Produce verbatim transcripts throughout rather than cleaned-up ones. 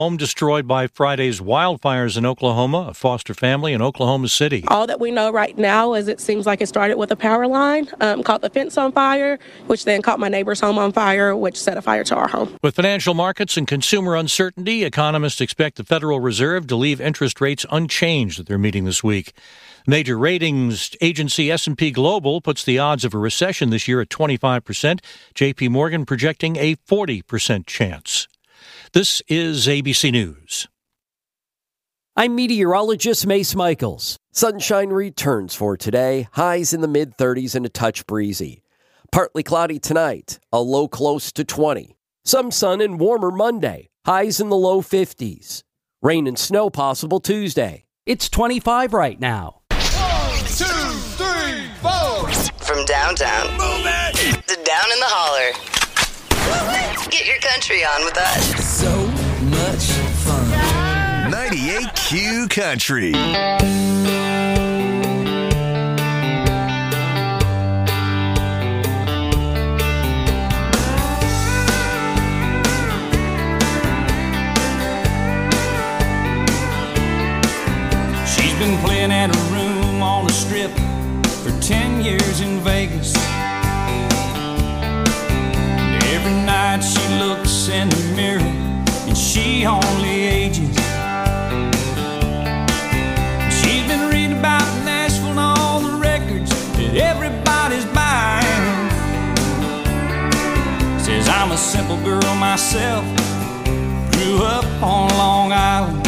Home destroyed by Friday's wildfires in Oklahoma, a foster family in Oklahoma City. All that we know right now is it seems like it started with a power line, um, caught the fence on fire, which then caught my neighbor's home on fire, which set a fire to our home. With financial markets and consumer uncertainty, economists expect the Federal Reserve to leave interest rates unchanged at their meeting this week. Major ratings agency S and P Global puts the odds of a recession this year at twenty-five percent. J P Morgan projecting a forty percent chance. This is A B C News. I'm meteorologist Mace Michaels. Sunshine returns for today, highs in the mid-thirties and a touch breezy. Partly cloudy tonight, a low close to twenty. Some sun and warmer Monday, highs in the low fifties. Rain and snow possible Tuesday. It's twenty-five right now. One, two, three, four. From downtown Move it. to down in the holler. Get your country on with us. So much fun. ninety-eight Q Country. She's been playing at a room on the strip for ten years in Vegas. Every night she looks in the mirror and she only ages. She's been reading about Nashville and all the records that everybody's buying. Says I'm a simple girl myself, grew up on Long Island.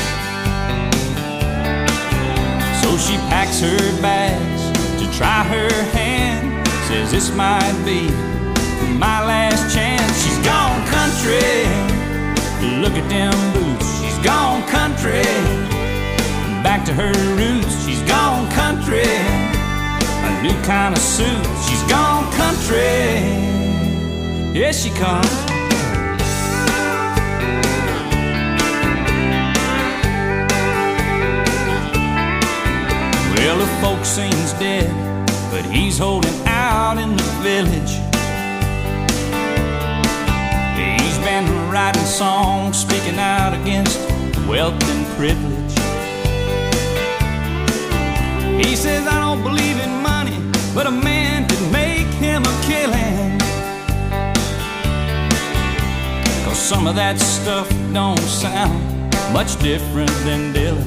So she packs her bags to try her hand. Says this might be my last chance. She's gone country. Look at them boots. She's gone country. Back to her roots. She's gone country. A new kind of suit. She's gone country. Yes, she comes. Well, the folk scene's dead, but he's holding out in the village. He's been writing songs, speaking out against wealth and privilege. He says, I don't believe in money, but a man could make him a killing. 'Cause some of that stuff don't sound much different than Dylan.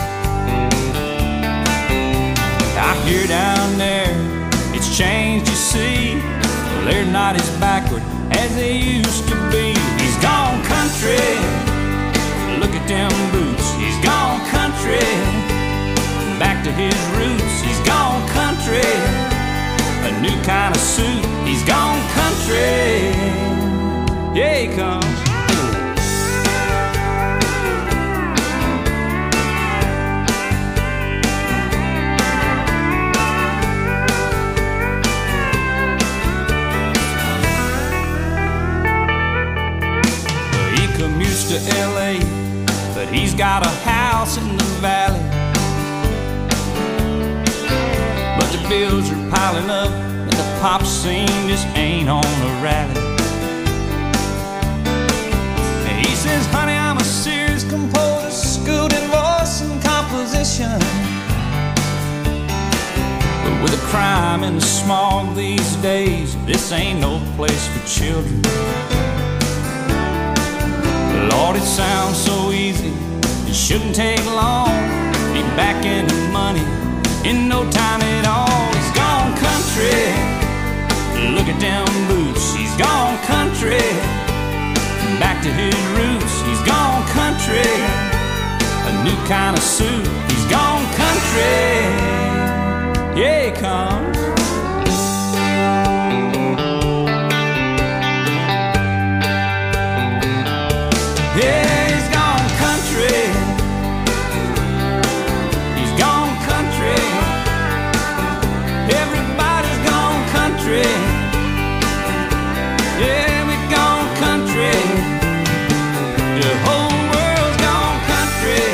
I hear down there, it's changed, you see. Well, they're not as backward as they used to be. He's gone country. Look at them boots. He's gone country. Back to his roots. He's gone country. A new kind of suit. He's gone country. Yeah, he comes. To L A, but he's got a house in the valley. But the bills are piling up and the pop scene just ain't on a rally. And he says, honey, I'm a serious composer, schooled in voice and composition. But with the crime and the smog these days, this ain't no place for children. Lord, it sounds so easy, it shouldn't take long. Be back in the money in no time at all. He's gone country. Look at them boots. He's gone country. Back to his roots. He's gone country. A new kind of suit. He's gone country. Yeah, he comes. Yeah, he's gone country. He's gone country. Everybody's gone country. Yeah, we've gone country. The whole world's gone country.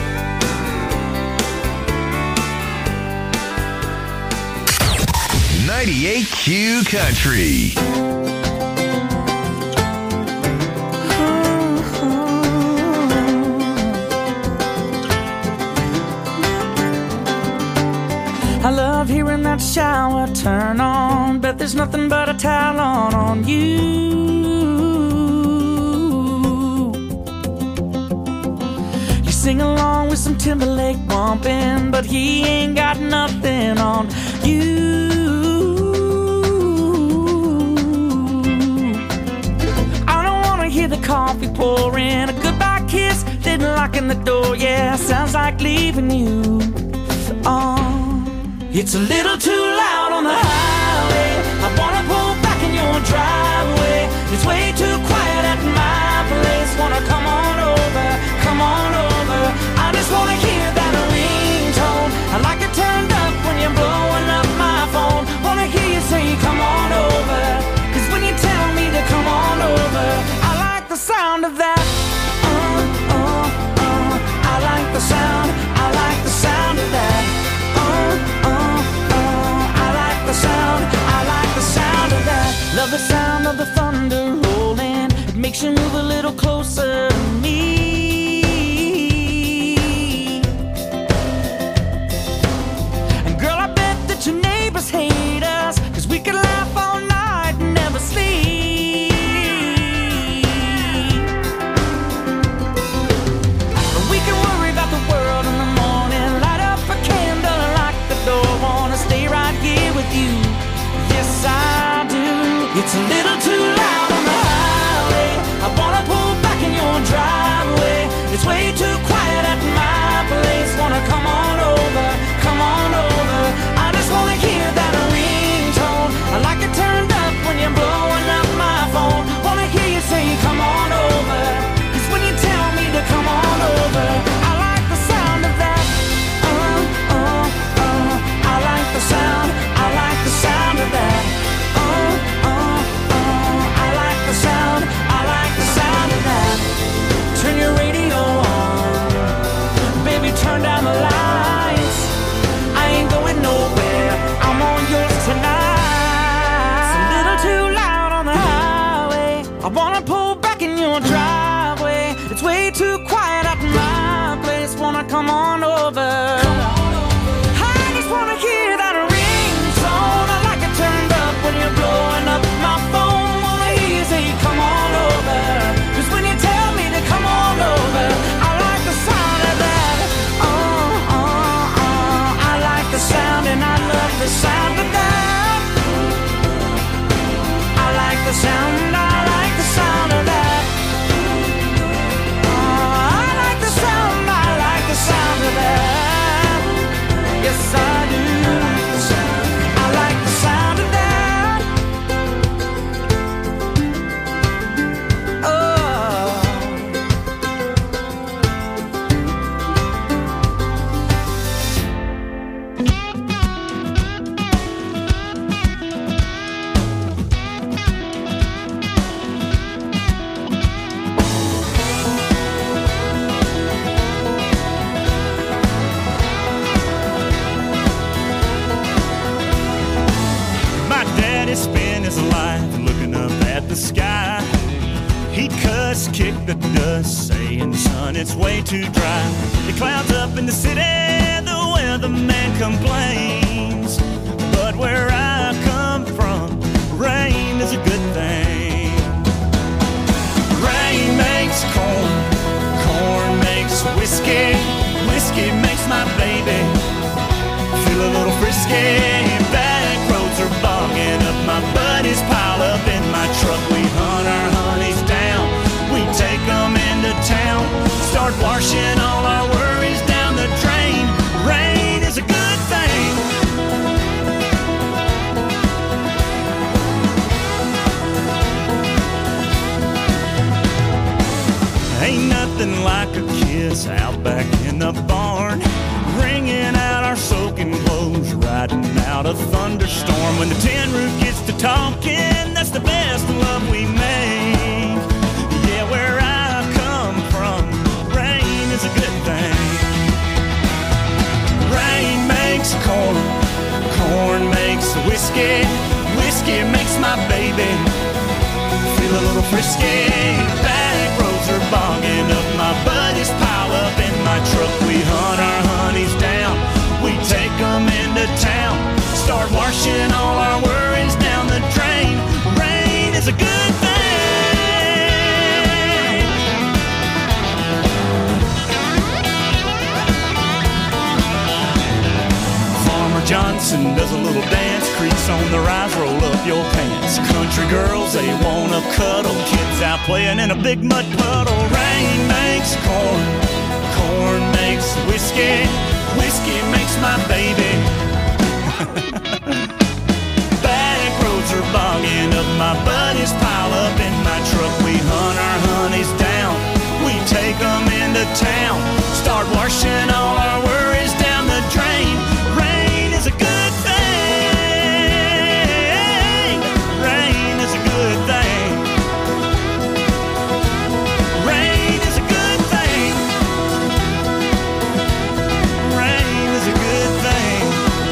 ninety-eight Q Country. hot shower turn on. Bet there's nothing but a towel on on you. You sing along with some Timberlake bumping, but he ain't got nothing on you. I don't wanna hear the coffee pouring, a goodbye kiss, then locking the door. Yeah, sounds like leaving you. Oh, it's a little too loud on the highway. I wanna pull back in your driveway. It's way too quiet at my place. Wanna come on over, come on over. I just wanna hear that ringtone. I like it turned up when you're blowing up my phone. Wanna hear you say come on over, 'cause when you tell me to come on over, I like the sound of that. Uh, uh, uh. I like the sound, I like the sound of that. Uh, uh, uh. I like the sound, I like the sound of that. Love the sound of the thunder rolling. It makes you move a little closer to me. And girl, I bet that your neighbors hate us, 'cause we could laugh all night and never sleep. Or we can worry about the world in the morning, light up a candle and lock the door. Wanna stay right here with you, yes I do. It's a little too loud on the highway. I wanna pull back in your driveway. It's way too quiet at my place. Wanna come on over, come on over. I just wanna hear that ringtone. I like it turned up when you're blowing up my phone. Wanna hear you say come on over, 'cause when you tell me to come on over, I like the sound of that. Uh, uh, uh. I like the sound, I like the sound of that. Uh, uh, uh. I like the sound, I like the sound of that. Turn your radio on, baby, turn down the lights. I ain't going nowhere, I'm on yours tonight. It's a little too loud on the highway. I wanna pull back in your driveway. It's way too quiet at my place. Wanna come on over. I just wanna hear that ringtone. I like it turned up when you're blowing up my phone. Wanna hear you say come on over, 'cause when you tell me to come on over, I like the sound of that. Uh, uh, uh. I like the sound and I love the sound of that. I like the sound, I like the sound of that. Uh, I like the sound, I like the sound of that. Yes, I do. I like the sound of that. Oh. My daddy spent his life looking up at the sky. He'd cuss, kick the dust, saying, son, it's way too dry. It clouds up in the city, the weatherman complains. But where I come from, rain is a good thing. Rain makes corn, corn makes whiskey, whiskey makes my baby feel a little frisky. Back roads are bogging up, my buddies pile up in my truck. We hunt our honeys down, we take them into town, start washing all our worries down the drain. Rain is a good thing. Ain't nothing like a kiss out back in the barn, wringing out our soaking clothes, riding out a thunderstorm. When the tin roof gets to talking, that's the best love we make. Yeah, where I come from, rain is a good thing. Rain makes corn, corn makes whiskey, whiskey makes my baby feel a little frisky. Back roads are bogging up, my buddies pile up in my truck. We hunt our honeys down, we take them into town, start and does a little dance. Crease on the rise, roll up your pants. Country girls, they wanna cuddle. Kids out playing in a big mud puddle. Rain makes corn, corn makes whiskey, whiskey makes my baby. Back roads are bogging up, my buddies pile up in my truck. We hunt our honeys down, we take them into town. Start washing all our worries down the drain. Rain is a good thing. Rain is a good thing. Rain is a good thing. Rain is a good thing.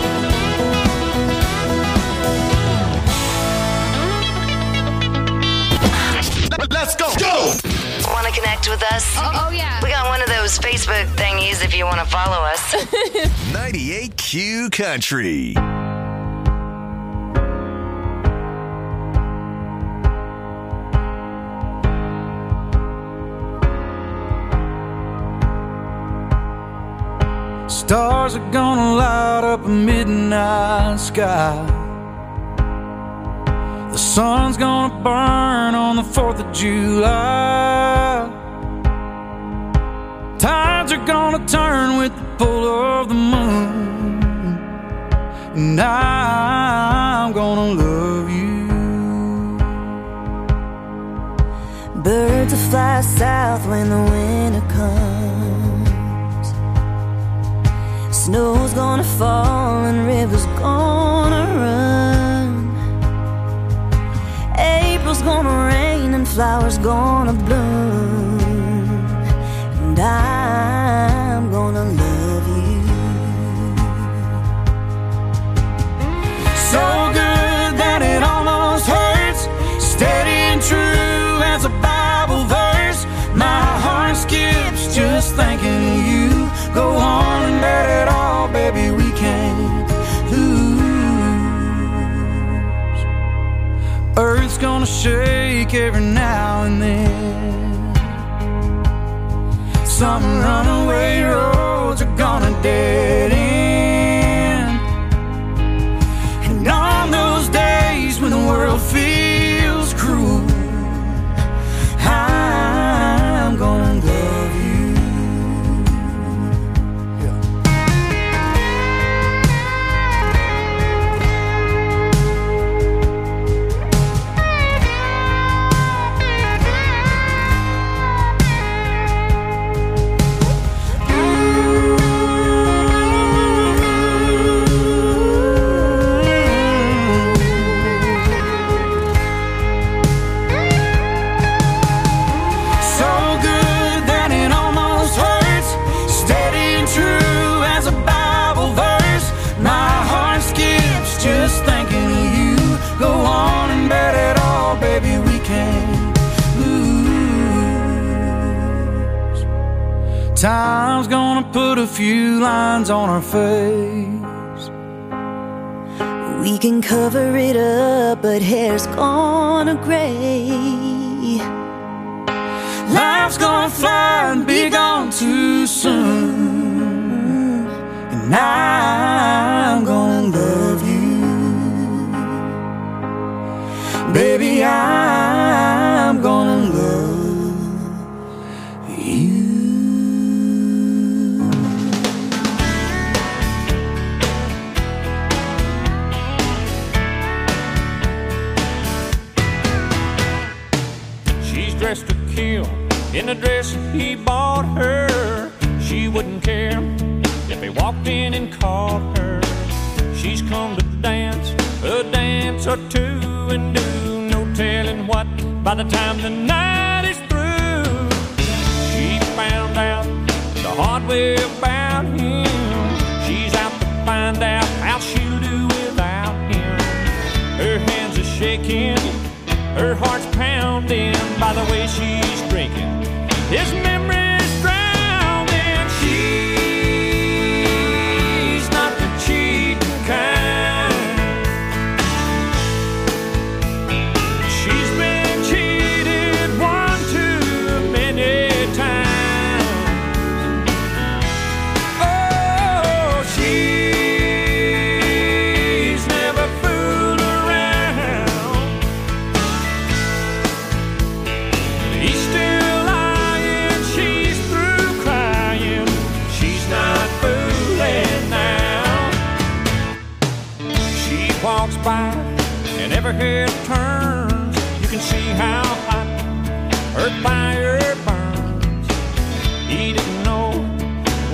Let's go. Go. Want to connect with us? Oh, oh yeah. We got one of those Facebook thingies if you want to follow us. ninety-eight Q Country. Stars are gonna light up a midnight sky. The sun's gonna burn on the fourth of July. Tides are gonna turn with the pull of the moon. And I'm gonna love you. Birds will fly south when the winter comes. Snow's gonna fall and rivers gonna run. April's gonna rain and flowers gonna bloom. And I'm gonna love you. So good that it almost hurts. Steady and true as a Bible verse. My heart skips just thinking of you. Go on and bet it all, baby, we can't lose. Earth's gonna shake every now and then. Some runaway roads are gonna dead end. And on those days when the world feels cruel, I'm gonna love you. Time's gonna put a few lines on our face. We can cover it up, but hair's gonna gray. Life's gonna fly and be gone too soon. And I'm gonna love you. Baby, I'm gonna love you. Dressed to kill in a dress he bought her. She wouldn't care if he walked in and caught her. She's come to dance a dance or two and do no telling what by the time the night is through. She found out the hard way about him. She's out to find out how she'll do without him. Her hands are shaking, her heart's pounding by the way she's drinking. His memory's drowning. She's not the cheating kind. She's been cheated one too many times. Oh, she's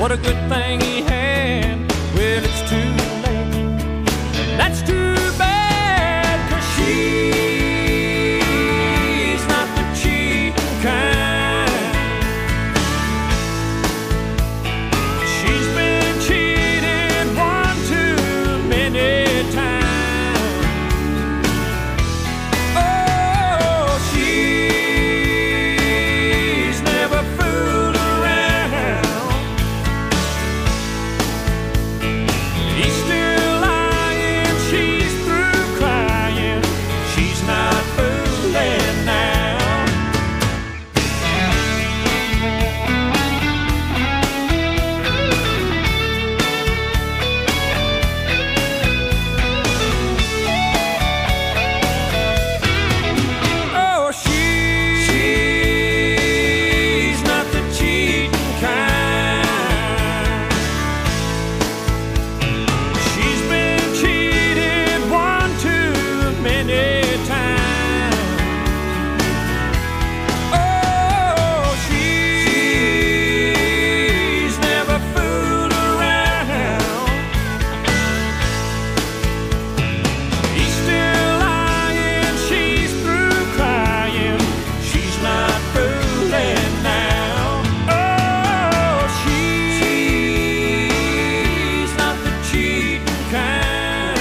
what a good thing he had. Well, it's too late. That's too bad, 'cause she's not the cheating kind. She's been cheated one too many times. Oh, she's never fooled around. He's still lying, she's through crying. She's not fooling now. Oh, she's not the cheating kind. She's been cheated one too many times. Oh, she's never fooled around. He's still lying, she's through crying. She's not fooling now. Oh, she's not the cheating kind.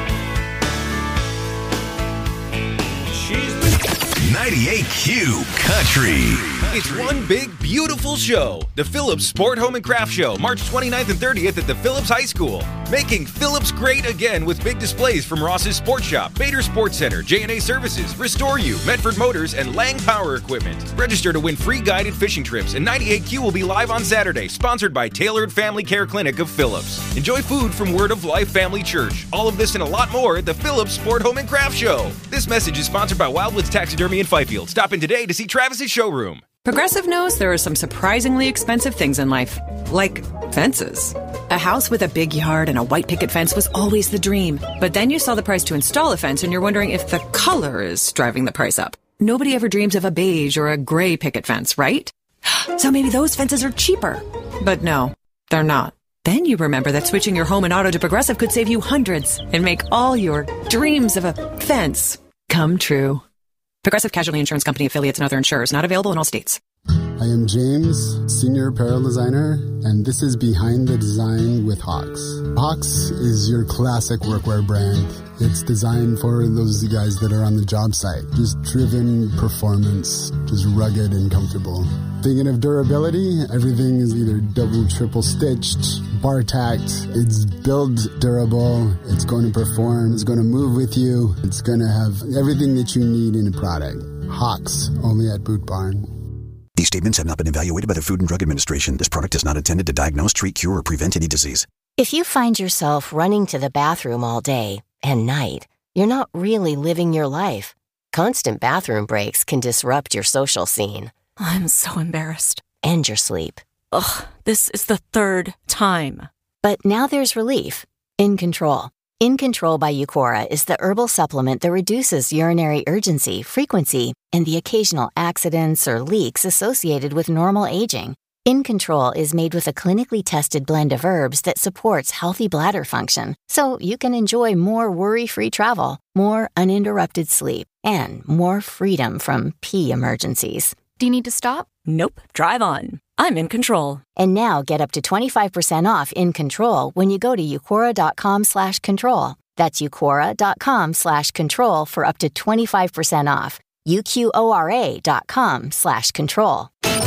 She's been ninety-eight Q Country. It's one big, beautiful show. The Phillips Sport Home and Craft Show, March twenty-ninth and thirtieth at the Phillips High School. Making Phillips great again with big displays from Ross's Sports Shop, Bader Sports Center, J and A Services, Restore You, Medford Motors, and Lang Power Equipment. Register to win free guided fishing trips, and ninety-eight Q will be live on Saturday, sponsored by Tailored Family Care Clinic of Phillips. Enjoy food from Word of Life Family Church. All of this and a lot more at the Phillips Sport Home and Craft Show. This message is sponsored by Wildwoods Taxidermy in Fifield. Stop in today to see Travis's showroom. Progressive knows there are some surprisingly expensive things in life, like fences. A house with a big yard and a white picket fence was always the dream. But then you saw the price to install a fence and you're wondering if the color is driving the price up. Nobody ever dreams of a beige or a gray picket fence, right? So maybe those fences are cheaper. But no, they're not. Then you remember that switching your home and auto to Progressive could save you hundreds and make all your dreams of a fence come true. Progressive Casualty Insurance Company affiliates and other insurers. Not available in all states. I am James, Senior Apparel Designer, and this is Behind the Design with Hawks. Hawks is your classic workwear brand. It's designed for those guys that are on the job site. Just driven performance, just rugged and comfortable. Thinking of durability, everything is either double, triple stitched, bar tacked. It's build durable. It's going to perform. It's going to move with you. It's going to have everything that you need in a product. Hawks, only at Boot Barn. These statements have not been evaluated by the Food and Drug Administration. This product is not intended to diagnose, treat, cure, or prevent any disease. If you find yourself running to the bathroom all day and night, you're not really living your life. Constant bathroom breaks can disrupt your social scene. I'm so embarrassed. And your sleep. Ugh, this is the third time. But now there's relief. In Control. In Control by Eucora is the herbal supplement that reduces urinary urgency, frequency, and the occasional accidents or leaks associated with normal aging. In Control is made with a clinically tested blend of herbs that supports healthy bladder function, so you can enjoy more worry-free travel, more uninterrupted sleep, and more freedom from pee emergencies. Do you need to stop? Nope. Drive on. I'm in control. And now get up to twenty-five percent off In Control when you go to Eucora.com slash control. That's Eucora.com slash control for up to twenty-five percent off. U-Q-O-R-A dot com slash control.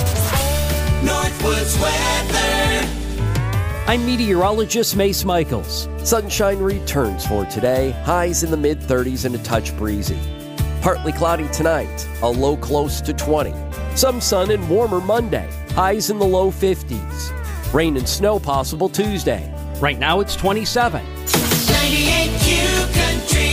Northwoods weather. I'm meteorologist Mace Michaels. Sunshine returns for today. Highs in the mid thirties and a touch breezy. Partly cloudy tonight, a low close to twenty. Some sun and warmer Monday. Highs in the low fifties. Rain and snow possible Tuesday. Right now it's twenty-seven. ninety-eight Q Country.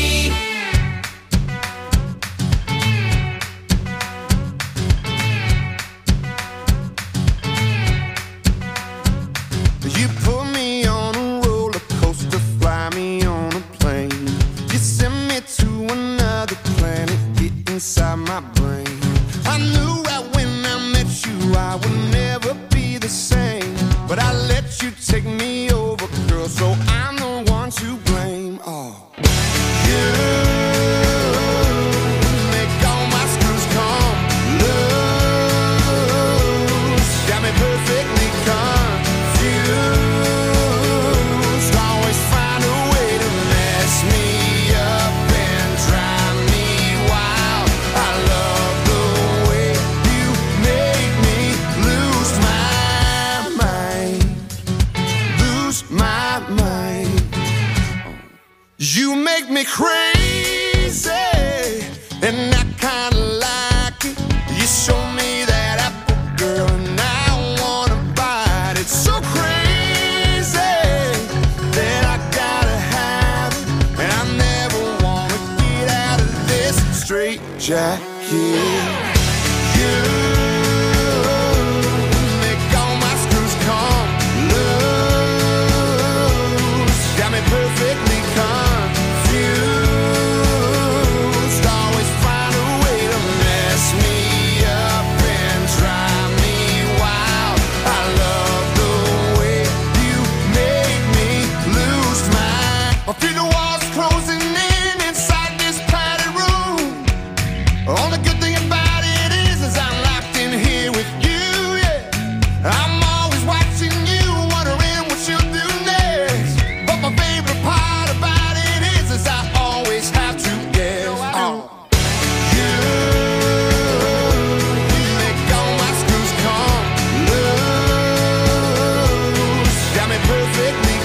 You put me on a roller coaster, fly me on a plane. You send me to another planet, get inside my brain. I knew right when I met you I would never be the same, but I let you you take me over, girl, so I'm the one to blame. Oh, you make all my screws come loose. Got me perfectly confused. Always find a way to mess me up and drive me wild. I love the way you make me lose my mind. Lose my mind. You make me crazy, and I kinda like it. You show me that apple, girl, and I wanna bite it. So crazy that I gotta have it, and I never wanna get out of this straight jacket. You make all my screws come loose. Got me perfectly confused. Always find a way to mess me up and drive me wild. I love the way you make me lose my. I feel the walls closing in inside this padded room. Only good thing about it is, is I'm locked in here with you, yeah. I'm always watching you, wondering what you'll do next. But my favorite part about it is, is I always have to guess. Oh, you make all my screws come loose. Got me perfectly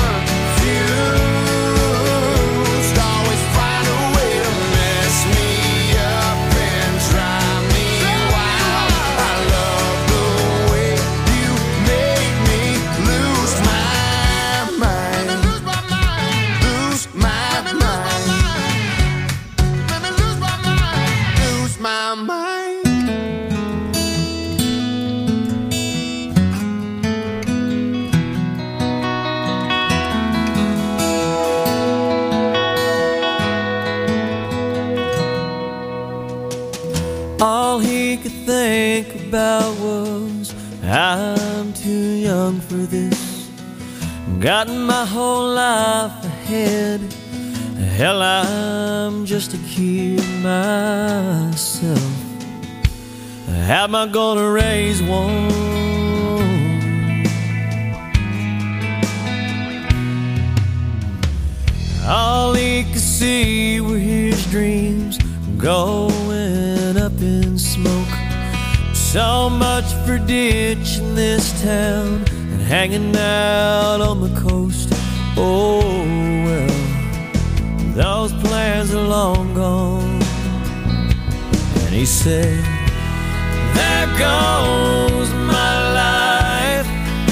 confused. Always find a way to mess me up and drive me wild. I love the way you make me lose my mind. Lose my mind. Lose my mind. Let me lose my mind. Lose my mind. All he could think about was, I'm too young for this. Got my whole life ahead. Hell, I'm just a kid myself. How am I gonna raise one? All he could see were his dreams going up in smoke. So much for ditching this town and hanging out on the coast. Oh well, those plans are long gone. And he said, there goes my life.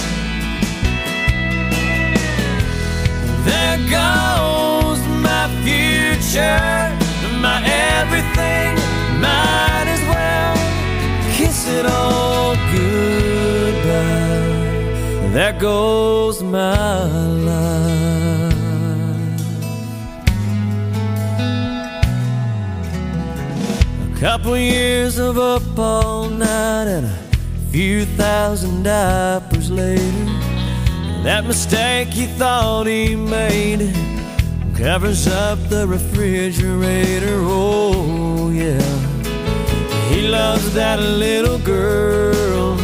There goes my future, my everything. Might as well kiss it all goodbye. There goes my life. A couple years of up all night and a few thousand diapers later, that mistake he thought he made covers up the refrigerator. Oh yeah, he loves that little girl.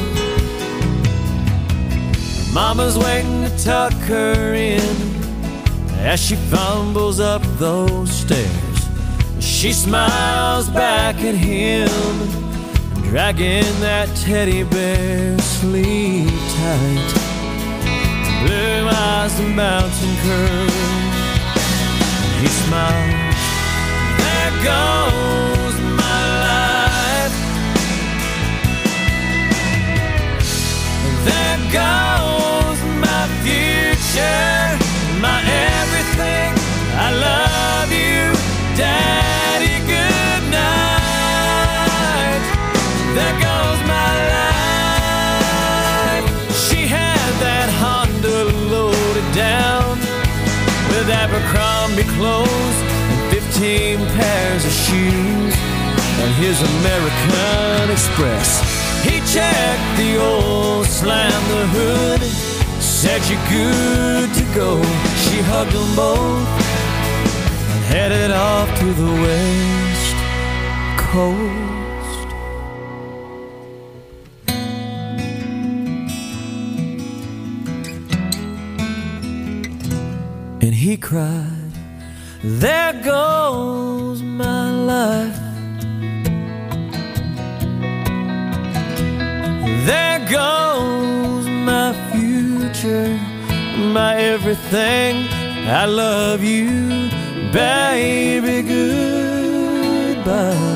Mama's waiting to tuck her in as she fumbles up those stairs. She smiles back at him, dragging that teddy bear. Sleep tight, blue eyes and bouncing curls. He smiles, there goes my life. There goes my future, my everything. I love you, Daddy, good night. There goes my life. She had that Honda loaded down with Abercrombie clothes and fifteen pairs of shoes, and his American Express. He checked the oil, slammed the hood, said you're good to go. She hugged them both and headed off to the west coast. And he cried, there goes my life. There goes my future, my everything. I love you, baby, goodbye.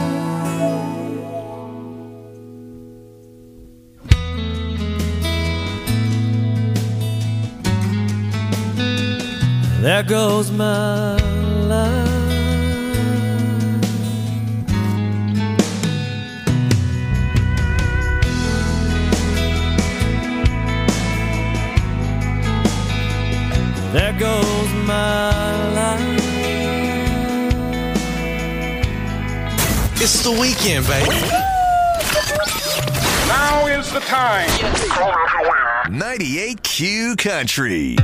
There goes my life. There goes my life. It's the weekend, baby. Now is the time. ninety-eight Q Country.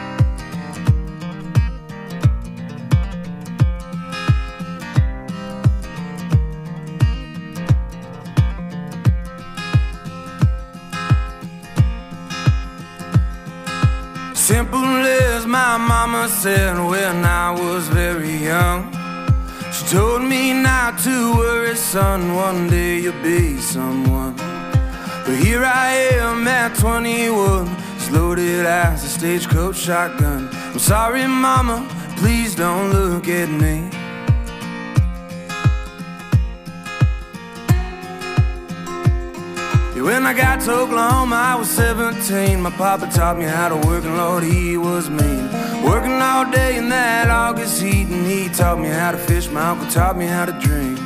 Simple as my mama said when I was very young. She told me not to worry, son, one day you'll be someone. But here I am at twenty-one, as loaded as a stagecoach shotgun. I'm sorry, mama, please don't look at me. When I got to Oklahoma, I was seventeen. My papa taught me how to work, and Lord, he was mean. Working all day in that August heat, and he taught me how to fish. My uncle taught me how to drink.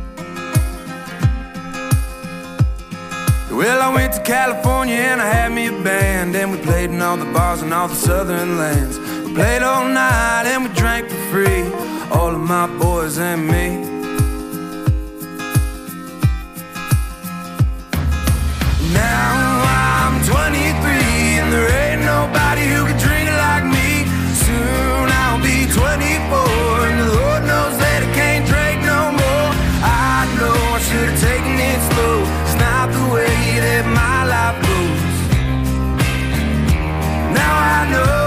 Well, I went to California and I had me a band, and we played in all the bars in all the southern lands. We played all night and we drank for free, all of my boys and me. Now I'm twenty-three and there ain't nobody who can drink it like me. Soon I'll be twenty-four and the Lord knows that I can't drink no more. I know I should have taken it slow. It's not the way that my life goes. Now I know.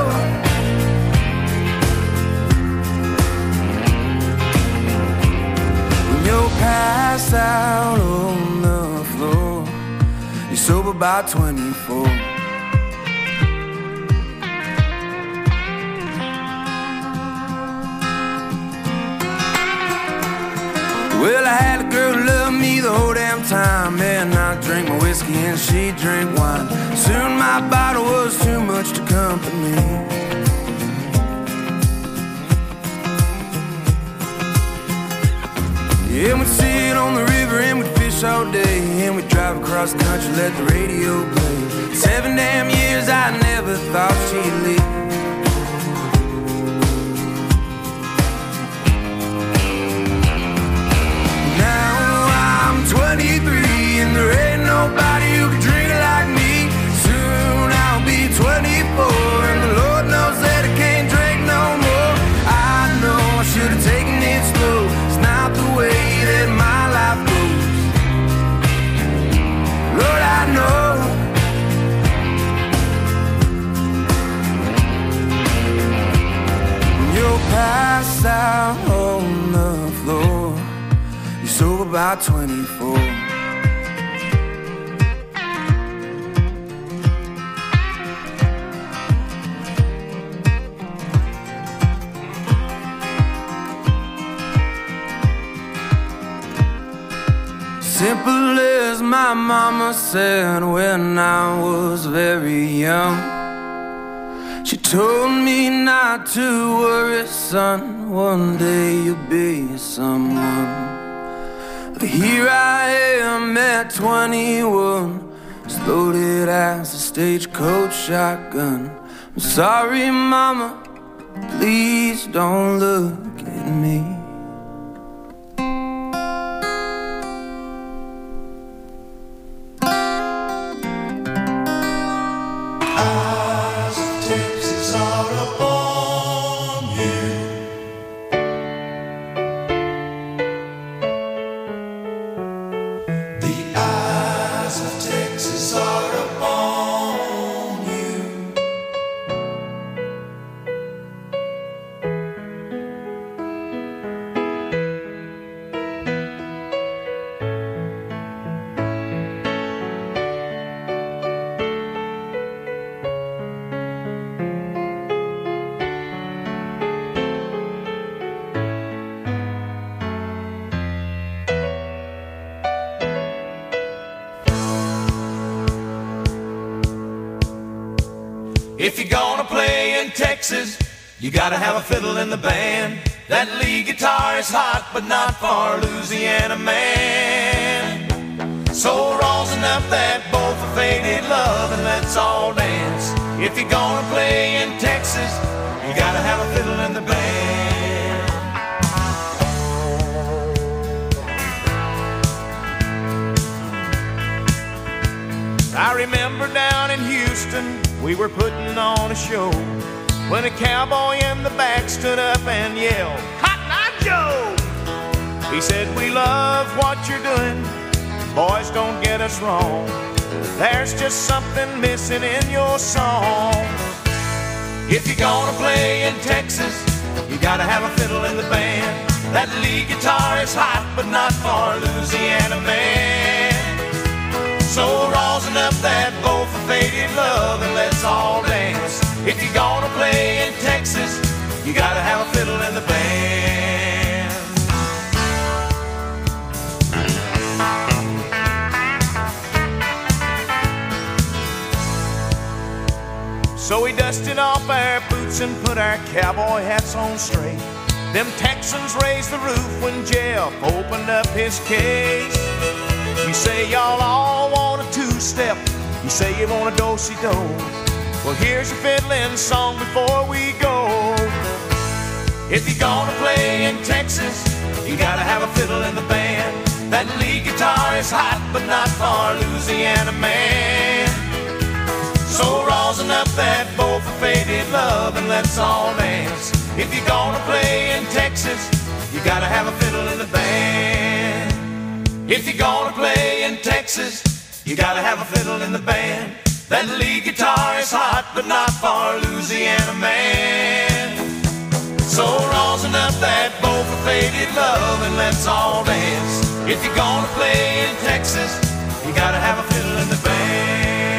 When you're passed out on the floor, you're sober by twenty-four. Well, I had a girl who loved me the whole damn time, and I drank my whiskey and she drank wine. Soon my bottle was too much to company. Yeah, we'd sit on the river and we'd fish all day, and we'd drive across the country, let the radio play. Seven damn years I never thought she'd leave. Now I'm twenty-three and there ain't nobody who can drink it like me. Soon I'll be twenty-four and the Lord knows that I can't drink no more. I know I should have taken it slow. It's not the way that my life goes. Lord, I know. When you're passed out on the floor, you're sober by twenty-four. Simple as my mama said when I was very young. She told me not to worry, son, one day you'll be someone. But here I am at twenty-one, as loaded as a stagecoach shotgun. I'm sorry, mama, please don't look at me. If you're gonna play in Texas, you gotta have a fiddle in the band. That lead guitar is hot, but not for Louisiana man. So rosin up that bow for faded love and let's all dance. If you're gonna play in Texas, you gotta have a fiddle in the band. I remember down in Houston, we were putting on a show when a cowboy in the back stood up and yelled, Cotton Eye Joe! He said, we love what you're doing, boys, don't get us wrong. There's just something missing in your song. If you're gonna play in Texas, you gotta have a fiddle in the band. That lead guitar is hot, but not for Louisiana man. So rosin up that bow for faded love and let's all dance. If you're gonna play in Texas, you gotta have a fiddle in the band. So we dusted off our boots and put our cowboy hats on straight. Them Texans raised the roof when Jeff opened up his case. You say y'all all want a two-step, you say you want a do-si-do. Well, here's your fiddling song before we go. If you're gonna play in Texas, you gotta have a fiddle in the band. That lead guitar is hot, but not for Louisiana man. So rosin up that bow for faded love and let's all dance. If you're gonna play in Texas, you gotta have a fiddle in the band. If you're gonna play in Texas, you gotta have a fiddle in the band. That lead guitar is hot, but not for Louisiana man. So rosin up that bow for faded love and let's all dance. If you're gonna play in Texas, you gotta have a fiddle in the band.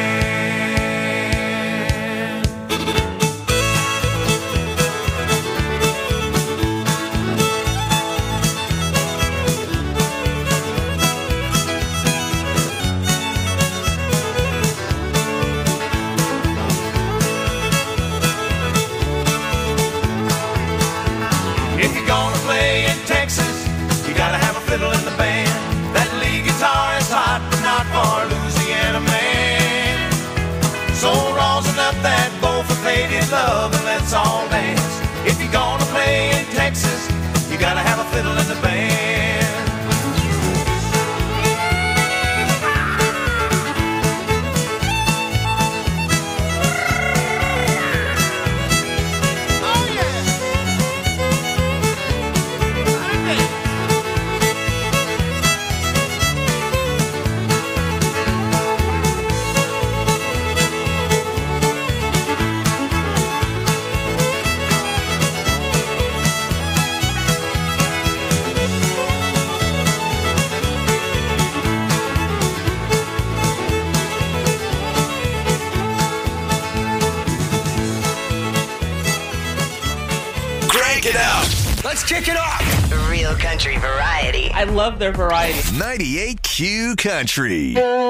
If you're gonna play in Texas, you gotta have a fiddle in the band. That lead guitar is hot, but not for Louisiana man. So rosin up that bow for faded love and let's all dance. If you're gonna play in Texas, you gotta have a fiddle in the band. Let's kick it off. Real country variety. I love their variety. ninety-eight Q Country.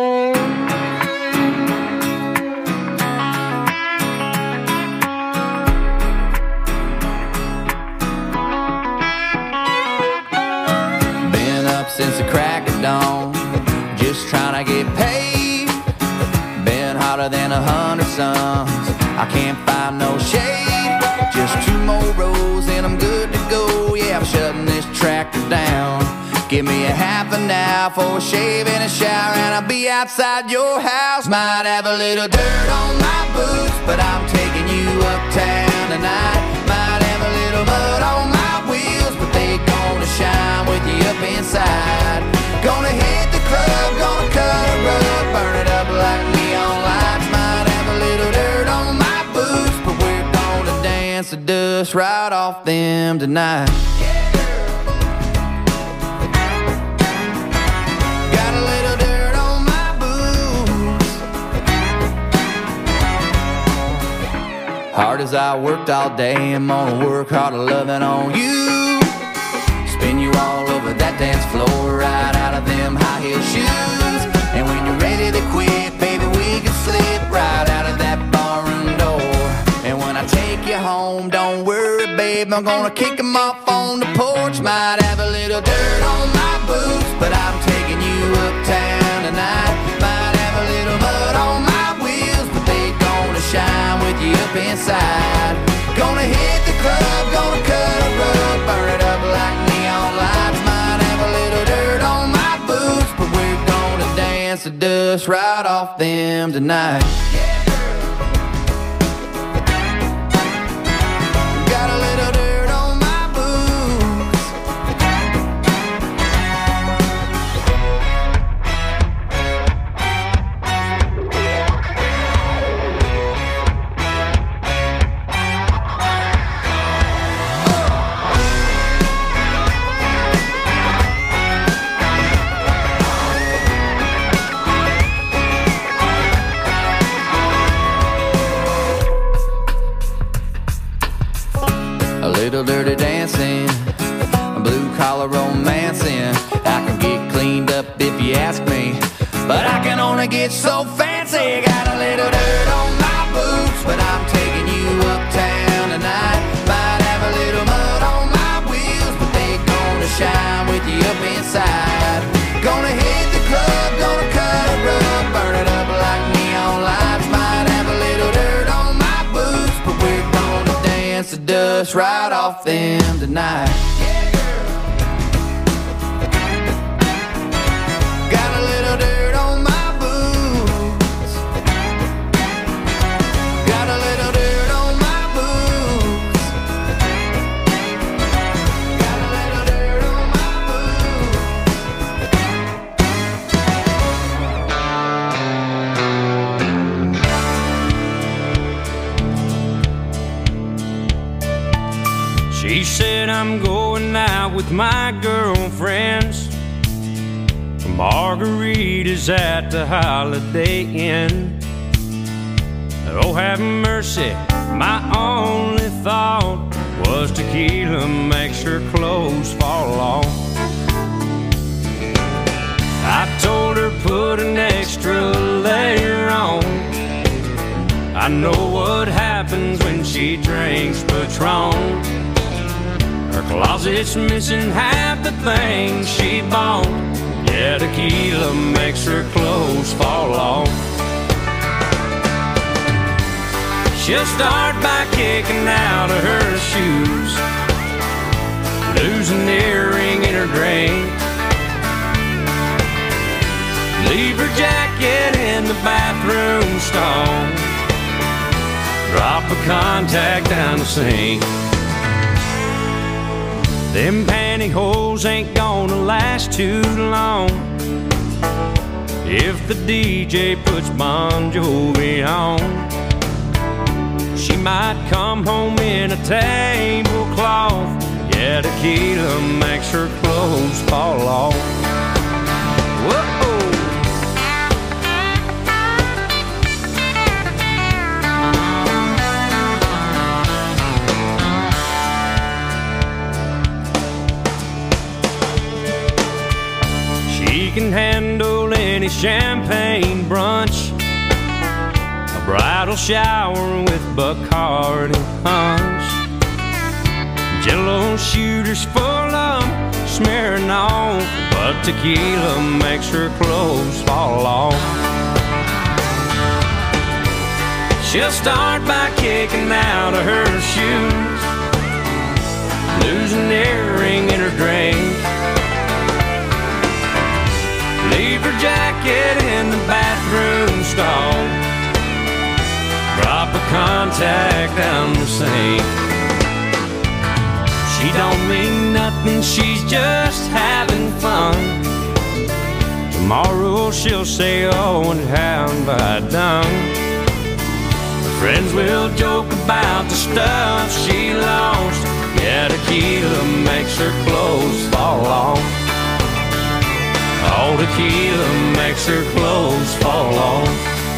Been up since the crack of dawn, just trying to get paid. Been hotter than a hundred suns, I can't find no shade. Just two more rows and I'm good to go. Yeah, I'm shutting this tractor down. Give me a half an hour for a shave and a shower, and I'll be outside your house. Might have a little dirt on my boots, but I'm taking you uptown tonight. Might have a little mud on my wheels, but they gonna shine with you up inside. Gonna hit the club, gonna cut a rug, burn it up like neon lights. Might have a little dirt on my boots, but we're gonna dance the dust right off them tonight. Got a little dirt on my boots. Hard as I worked all day, I'm gonna work harder loving on you. Spin you all over that dance floor, right out of them high heel shoes. And when you're ready to quit, baby, we can slip right out of that barroom door. babe, I'm gonna kick 'em off on the porch. Might have a little dirt on my boots, but I'm taking you uptown tonight. Might have a little mud on my wheels, but they gonna shine with you up inside. Gonna hit the club, gonna cut a rug, burn it up like neon lights. Might have a little dirt on my boots, but we're gonna dance the dust right off them tonight. Got a little dirt on my boots. A little dirty dancing, a blue collar romancing. I can get cleaned up if you ask me, but I can only get so fancy. Got a little dirt on my boots, but I'm taking you uptown tonight. Might have a little mud on my wheels, but they gonna shine with you up inside. Gonna hit the club, gonna cut a rug, burn it up like neon lights. Might have a little dirt on my boots, but we're gonna dance the dust right off them tonight. Got a little dirt on my boots. Got a little dirt on my boots. Got a little dirt on my She said I'm going out with my girlfriends. Margaritas at the Holiday Inn. Oh, have mercy, my only thought was tequila makes her clothes fall off. I told her put an extra layer on. I know what happens when she drinks Patron. Her closet's missing half the things she bought. Yeah, tequila makes her clothes fall off. She'll start by kicking out of her shoes, lose an earring in her drink, leave her jacket in the bathroom stall, drop a contact down the sink. Them pantyhose ain't gonna last too long if the D J puts Bon Jovi on. She might come home in a tablecloth. Yeah, tequila makes her clothes fall off. Whoa. She can handle any champagne brunch, a bridal shower with Bacardi punch, Jello shooters full of smearing off, but tequila makes her clothes fall off. She'll start by kicking out of her shoes, lose an earring in her drink, leave her jacket in the bathroom stall, drop a contact down the sink. She don't mean nothing, she's just having fun. Tomorrow she'll say, oh, and how have I done? Her friends will joke about the stuff she lost. Yeah, tequila makes her clothes fall off. All tequila makes her clothes fall off.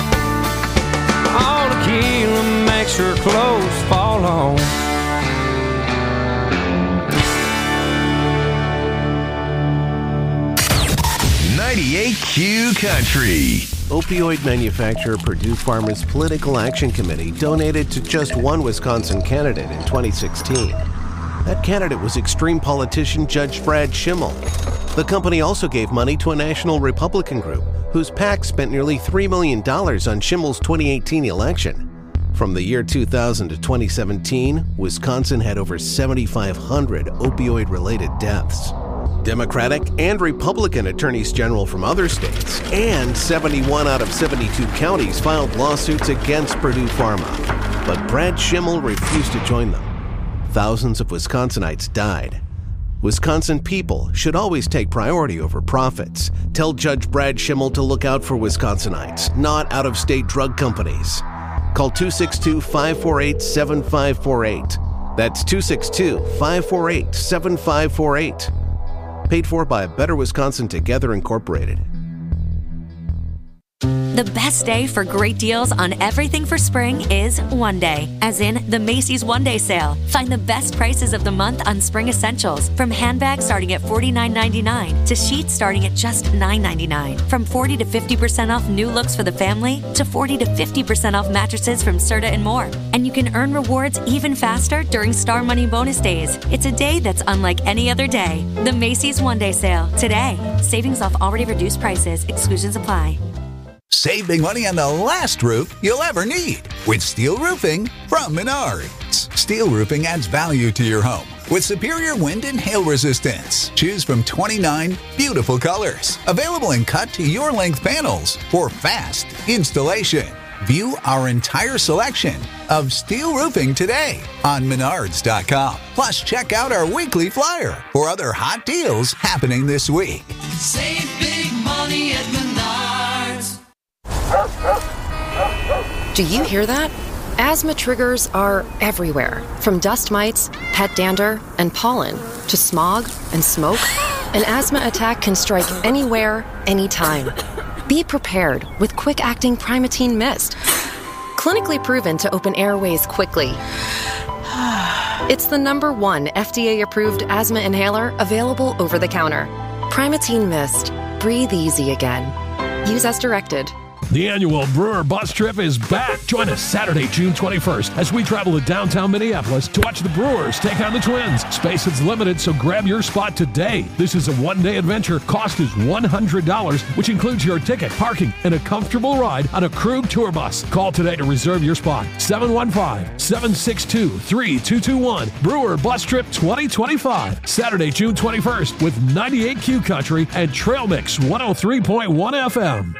All tequila makes her clothes fall off. ninety-eight Q Country. Opioid manufacturer Purdue Farmers Political Action Committee donated to just one Wisconsin candidate in twenty sixteen. That candidate was extreme politician Judge Brad Schimmel. The company also gave money to a national Republican group whose PAC spent nearly three million dollars on Schimmel's twenty eighteen election. From the year two thousand to twenty seventeen, Wisconsin had over seventy-five hundred opioid-related deaths. Democratic and Republican attorneys general from other states and seventy-one out of seventy-two counties filed lawsuits against Purdue Pharma. But Brad Schimmel refused to join them. Thousands of Wisconsinites died. Wisconsin people should always take priority over profits. Tell Judge Brad Schimmel to look out for Wisconsinites, not out-of-state drug companies. Call two six two, five four eight, seven five four eight. That's two six two, five four eight, seven five four eight. Paid for by Better Wisconsin Together Incorporated. The best day for great deals on everything for spring is one day, as in the Macy's One Day Sale. Find the best prices of the month on spring essentials, from handbags starting at forty-nine ninety-nine to sheets starting at just nine ninety-nine. From forty to fifty percent off new looks for the family to forty to fifty percent off mattresses from Serta and more. And you can earn rewards even faster during Star Money bonus days. It's a day that's unlike any other day. The Macy's One Day Sale. Today. Savings off already reduced prices. Exclusions apply. Save big money on the last roof you'll ever need with steel roofing from Menards. Steel roofing adds value to your home with superior wind and hail resistance. Choose from twenty-nine beautiful colors, available in cut to your length panels for fast installation. View our entire selection of steel roofing today on menards dot com. Plus, check out our weekly flyer for other hot deals happening this week. Save big money at Menards. Do you hear that? Asthma triggers are everywhere, from dust mites, pet dander, and pollen, to smog and smoke. An asthma attack can strike anywhere, anytime. Be prepared with quick-acting Primatene Mist. Clinically proven to open airways quickly. It's the number one F D A-approved asthma inhaler available over the counter. Primatene Mist. Breathe easy again. Use as directed. The annual Brewer Bus Trip is back. Join us Saturday, June twenty-first, as we travel to downtown Minneapolis to watch the Brewers take on the Twins. Space is limited, so grab your spot today. This is a one-day adventure. Cost is one hundred dollars, which includes your ticket, parking, and a comfortable ride on a Krug tour bus. Call today to reserve your spot. seven one five, seven six two, three two two one. Brewer Bus Trip twenty twenty-five. Saturday, June twenty-first, with ninety-eight Q Country and Trail Mix one oh three point one F M.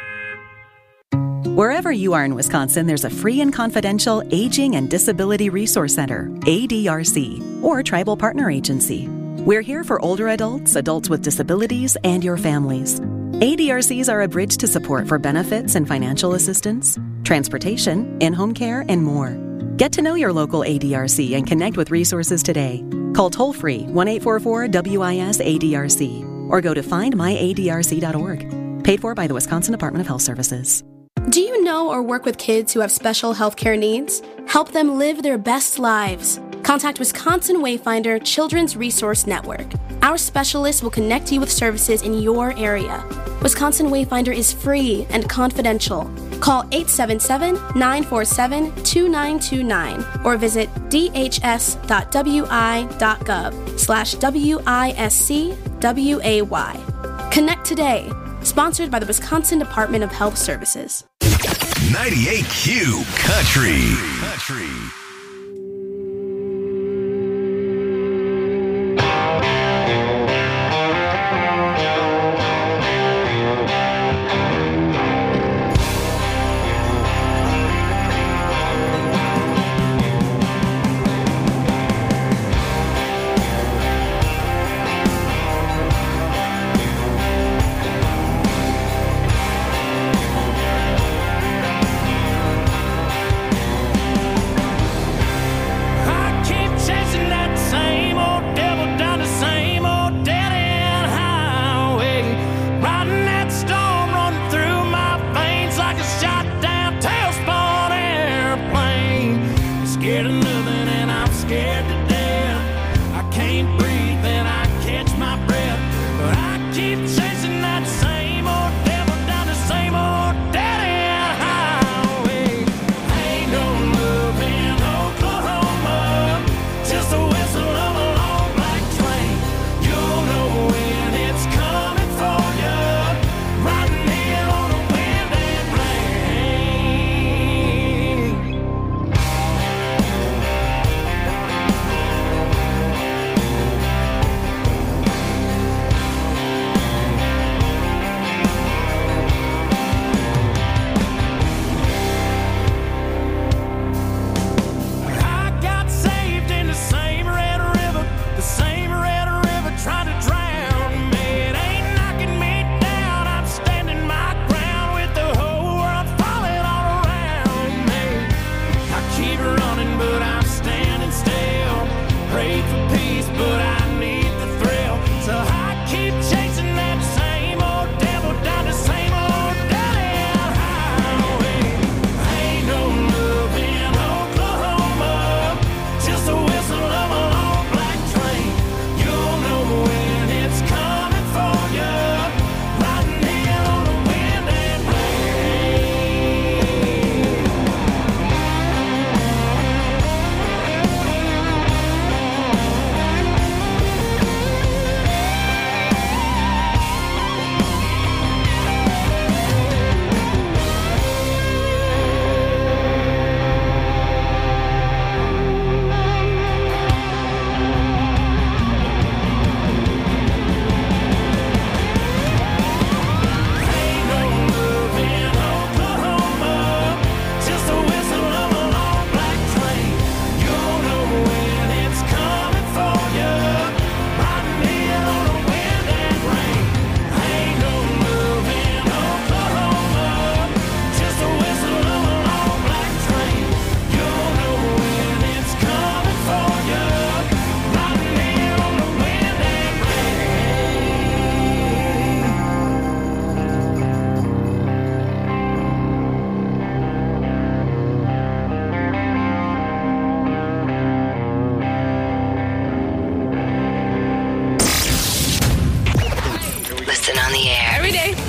Wherever you are in Wisconsin, there's a free and confidential Aging and Disability Resource Center, A D R C, or Tribal Partner Agency. We're here for older adults, adults with disabilities, and your families. A D R Cs are a bridge to support for benefits and financial assistance, transportation, in-home care, and more. Get to know your local A D R C and connect with resources today. Call toll-free one eight four four W I S A D R C or go to find my A D R C dot org. Paid for by the Wisconsin Department of Health Services. Do you know or work with kids who have special healthcare needs? Help them live their best lives. Contact Wisconsin Wayfinder Children's Resource Network. Our specialists will connect you with services in your area. Wisconsin Wayfinder is free and confidential. Call eight seven seven, nine four seven, two nine two nine or visit d h s dot w i dot gov slash W I S C W A Y. Connect today. Sponsored by the Wisconsin Department of Health Services. ninety-eight Q Country. Country.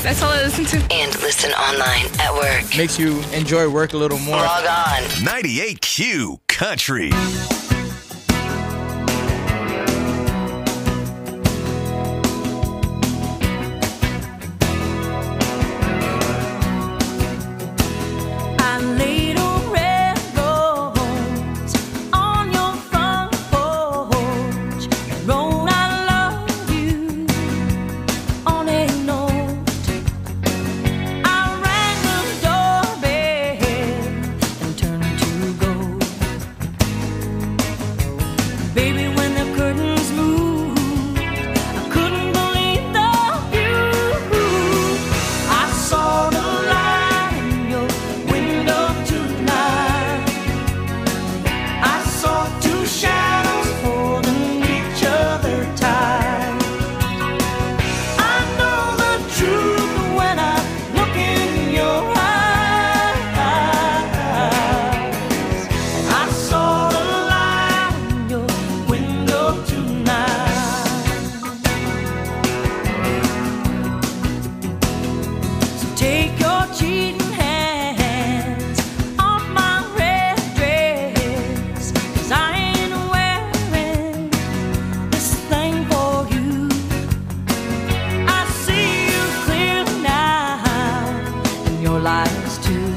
That's all I listen to. And listen online at work. Makes you enjoy work a little more. Log on. ninety-eight Q Country. I laid a red rose on your front porch. Wrote I love you on a note. I rang the doorbell and turned to go. Baby, when the curtains moved, I couldn't believe the view. I saw the light in your window tonight. I saw two shadows holding each other tight. I know the truth when I look in your eyes. I saw the light in your window tonight. So take your cheating hands off my red dress, 'cause I ain't wearing this thing for you. I see you clearly now, and your lies too.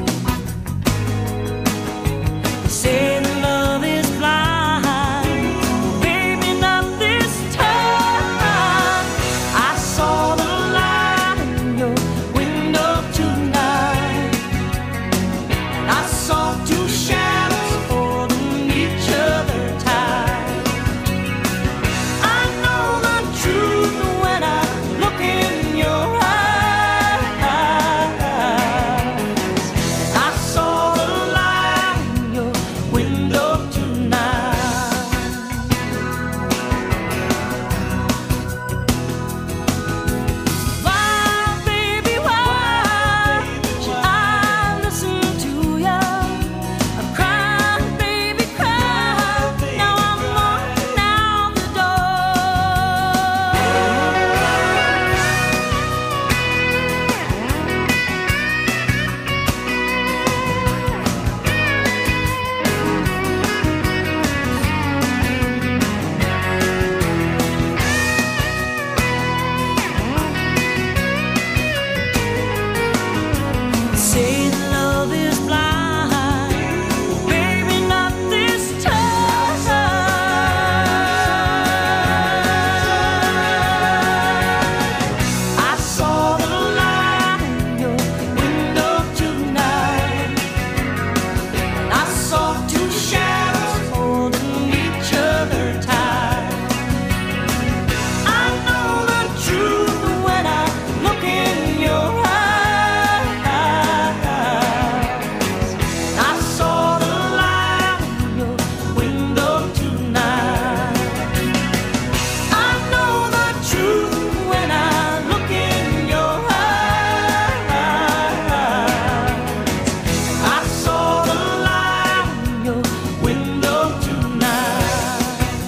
They say that love is blind, baby, not this time. I saw the light in your window tonight. I saw two shadows holding each other tight. I know the truth when I look in your eyes. I saw the light in your window tonight. Why, baby, why should I listen to ya? I cry, baby, cry. Now I'm walking out the Say that love is blind, baby, not this time. I saw the light in your window tonight. I saw two shadows holding each other tight. I know the truth when I look in your eyes. I saw the light in your window tonight. I know the truth when I look in your eyes. I saw the light in your window tonight.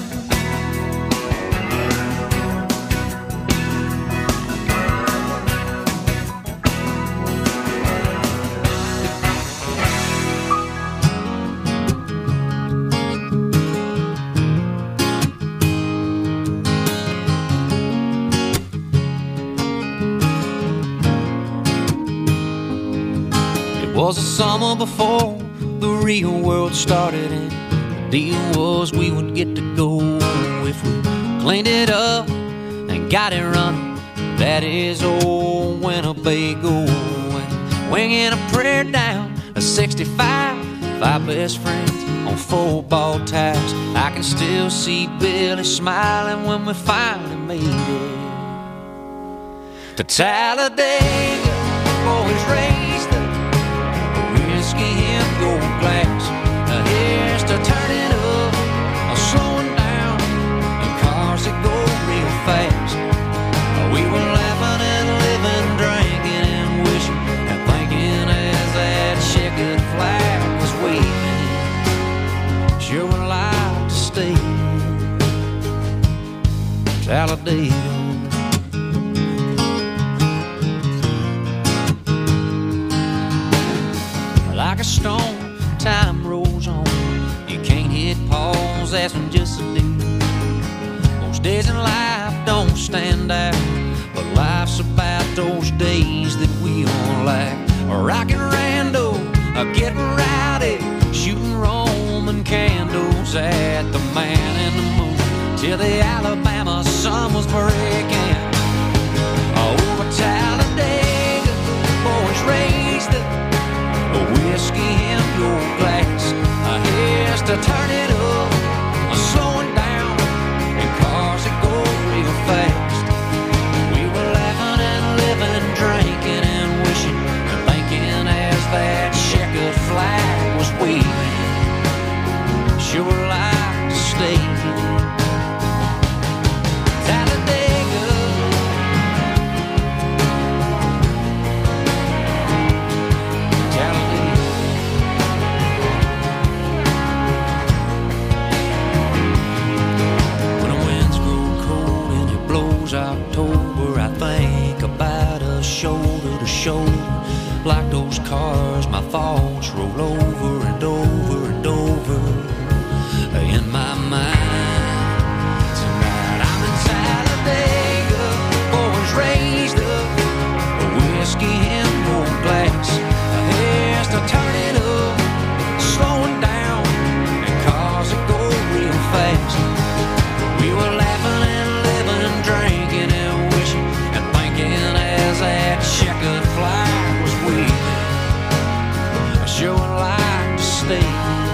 It was the summer before the real world started, and the deal was we would get to go if we cleaned it up and got it running. That is old Winnebago, and winging a prayer down a sixty-five, five best friends on four ball ties. I can still see Billy smiling when we finally made it to Talladega. Boys raised the whiskey in gold glass. Now here's to turning up, or slowing down, in cars that go real fast. We were laughing and living, drinking and wishing and thinking as that checkered flag was waving. Sure would like to stay in Talladega. was asking just to do. Most days in life don't stand out, but life's about those days that we all lack. Rockin' rando, getting rowdy, shooting Roman candles at the Man in the Moon till the Alabama sun was breaking. Over Talladega, boys raised the whiskey in your glass. Here's to turn it up, slowing down, and cars that go real fast. We were laughing and living, drinking and wishing and thinking as that checkered flag was waving. Sure like to stay. Talladega, Talladega. When the winds grow cold and it blows October, I think about us shoulder to shoulder. Like those cars, my thoughts roll over and over and over in my mind. Tonight I'm in Talladega, boys raised up, a whiskey in your glass. Here's to turn it up, slowing down, and cars that go real fast. We were laughing and living, drinking and wishing and thinking as that checkered flag was waving. I sure would like to stay.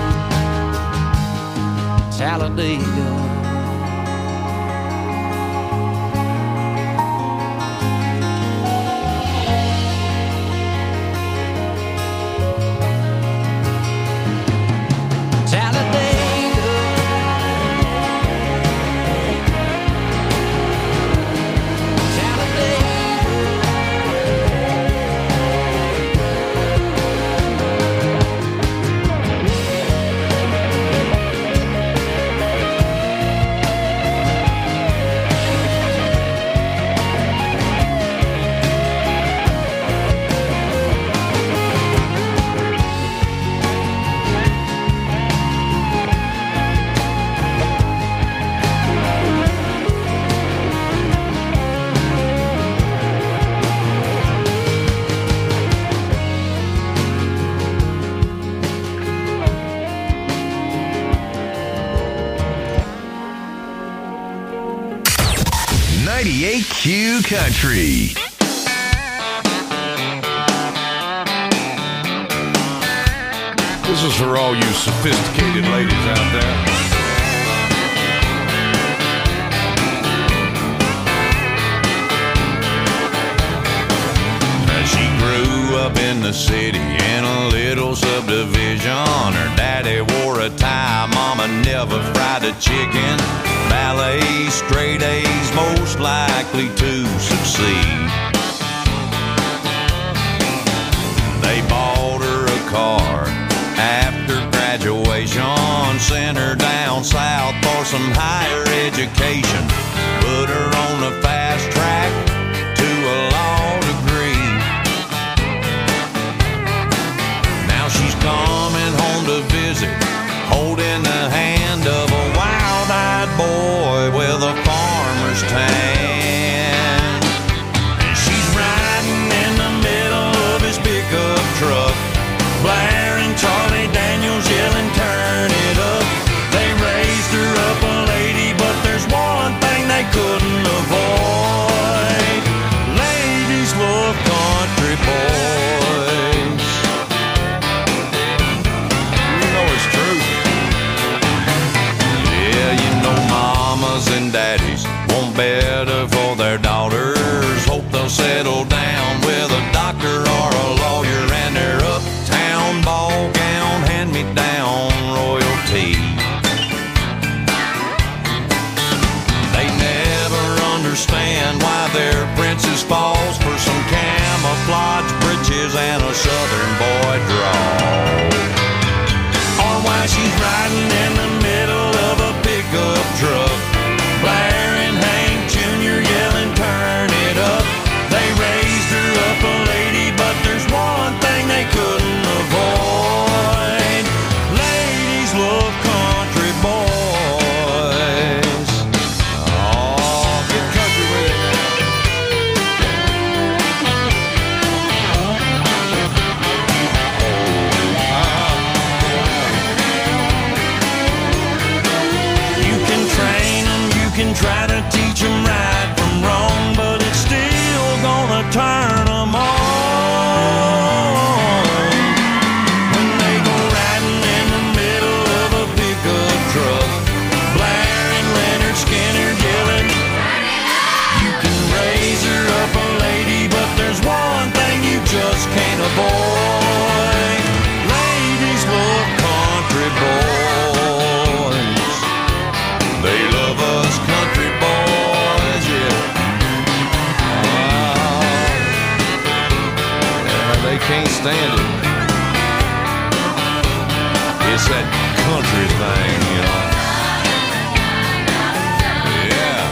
Talladega. ninety-eight Q Country. This is for all you sophisticated ladies out there. Now she grew up in the city in a little subdivision. Her daddy wore a tie, mama never fried a chicken. Ballet, straight A's, most likely to succeed. They bought her a car after graduation, sent her down south for some higher education, put her on the fast track to a law degree. Now she's coming home to visit, holding the hand of a wild-eyed boy with a farmer's tan. And she's riding in the middle of his pickup truck, blaring Charlie Daniels, yelling, turn it up. They raised her up a lady, but there's one thing they couldn't avoid. Ladies love country boys. You know it's true. Yeah, you know mamas and daddies want better for their daughters. Hope they'll settle down with a doctor or a lawyer, and their uptown ball gown hand-me-down royalty. They never understand why their princess falls for some camouflage breeches and a southern boy draw, or why she's riding in the middle of a pickup truck, blaring Hank Junior can try to teach them right from wrong, but it's still gonna turn them on. When they go riding in the middle of a pickup truck, blaring Leonard Skinner yelling, you can raise her up a lady, but there's one thing you just can't avoid. Ladies love country boys. They love us country boys, yeah. Oh, yeah, they can't stand it. It's that country thing, you know. Yeah.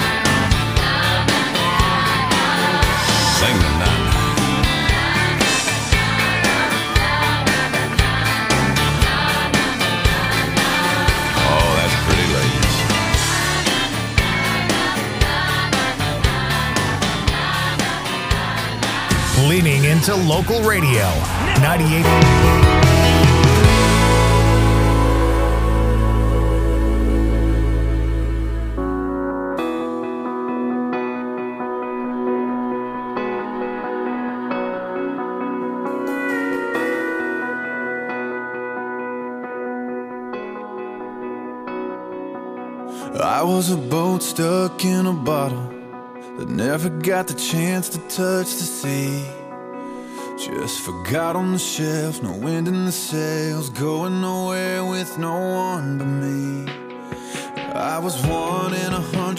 Sing the night. Oh, that's pretty, ladies. Leaning into local radio. ninety-eight. I was a boat stuck in a bottle that never got the chance to touch the sea. Just forgot on the shelf, no wind in the sails, going nowhere with no one but me. I was one in a hundred